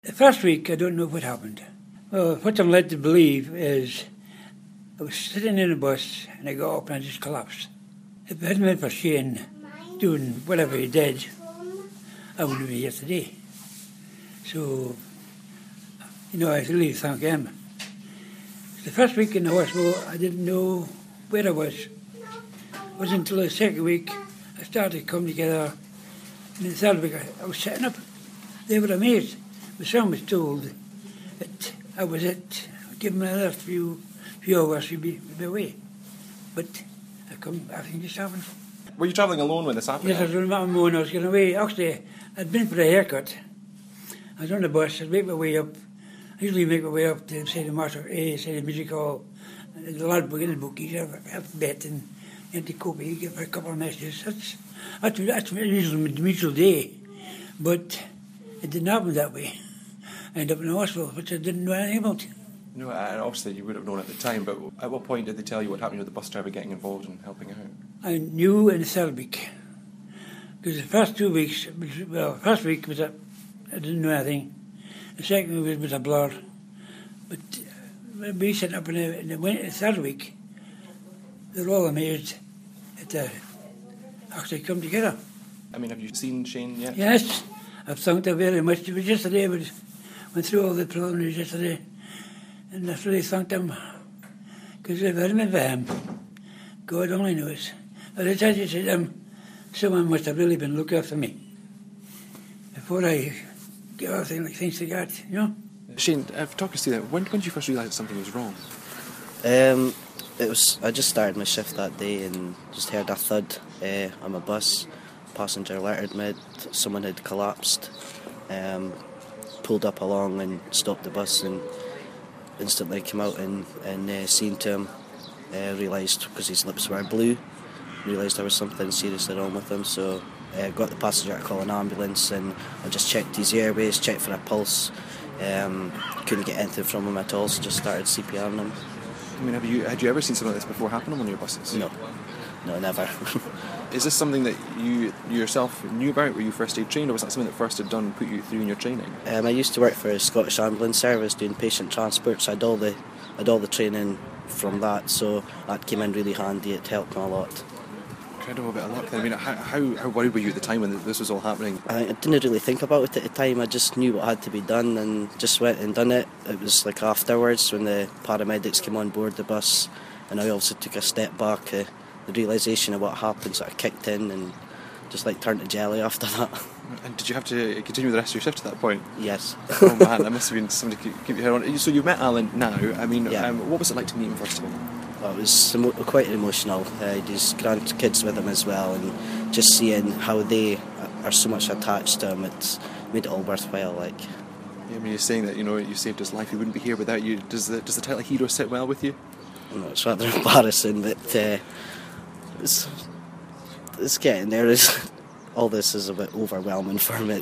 The first week, I don't know what happened. Well, what I'm led to believe is I was sitting in a bus and I got up and I just collapsed. If it hadn't been for Shane doing whatever he did, I wouldn't be here today. So, I really thank him. The first week in the hospital, I didn't know where I was. It wasn't until the second week I started to come together. And the third week, I was sitting up. They were amazed. My son was told that I was it. Give him another few hours, we'd be away. But everything just happened. Were you travelling alone when this happened? Yes, I was on my own. I was getting away. Actually, I'd been for a haircut. I was on the bus. I'd make my way up. I usually make my way up to say the Master A, say the music hall. The lad book in the book, he'd have a bet and empty copy. He'd give her a couple of messages. That's usually my usual day. But it didn't happen that way. I ended up in the hospital, which I didn't know anything about. No, obviously you would have known at the time, but at what point did they tell you what happened with the bus driver getting involved and helping out? I knew in the third week. Because the first 2 weeks, first week was I didn't know anything. The second week was a blur. But we sitting up in the third week, they were all amazed at the actually come together. I mean, have you seen Shane yet? Yes, I've thanked her very much. It was yesterday, we went through all the preliminaries yesterday, and I've really thanked him. Because if it hadn't been for him, God only knows. But I said to him, someone must have really been looking after me before I get everything like things like that, Shane, talk us through that. When did you first realise that something was wrong? I just started my shift that day and just heard a thud on my bus. Passenger alerted me, someone had collapsed. Pulled up along and stopped the bus and instantly came out and seen to him. Realised, because his lips were blue, realised there was something seriously wrong with him, so got the passenger to call an ambulance, and I just checked his airways, checked for a pulse. Couldn't get anything from him at all, so just started CPRing him. I mean, had you ever seen something like this before happen on one of your buses? No, never. Is this something that you yourself knew about? Were you first aid trained, or was that something that First had done, put you through in your training? I used to work for a Scottish Ambulance Service doing patient transport, so I had all the training from that, so that came in really handy. It helped me a lot. Incredible bit of luck then. I mean, how worried were you at the time when this was all happening? I didn't really think about it at the time. I just knew what had to be done and just went and done it. It was like afterwards when the paramedics came on board the bus, and I also took a step back. The realisation of what happened sort of kicked in and just turned to jelly after that. And did you have to continue the rest of your shift at that point? Yes. Oh man, that must have been somebody to keep your head on. So you've met Alan now. I mean, yeah. What was it like to meet him first of all? Well, it was quite emotional. He had his grandkids with him as well, and just seeing how they are so much attached to him, it's made it all worthwhile. Yeah, I mean, you're saying that you saved his life. He wouldn't be here without you. Does the title hero sit well with you? No, it's rather embarrassing, but it's getting there. All this is a bit overwhelming for me.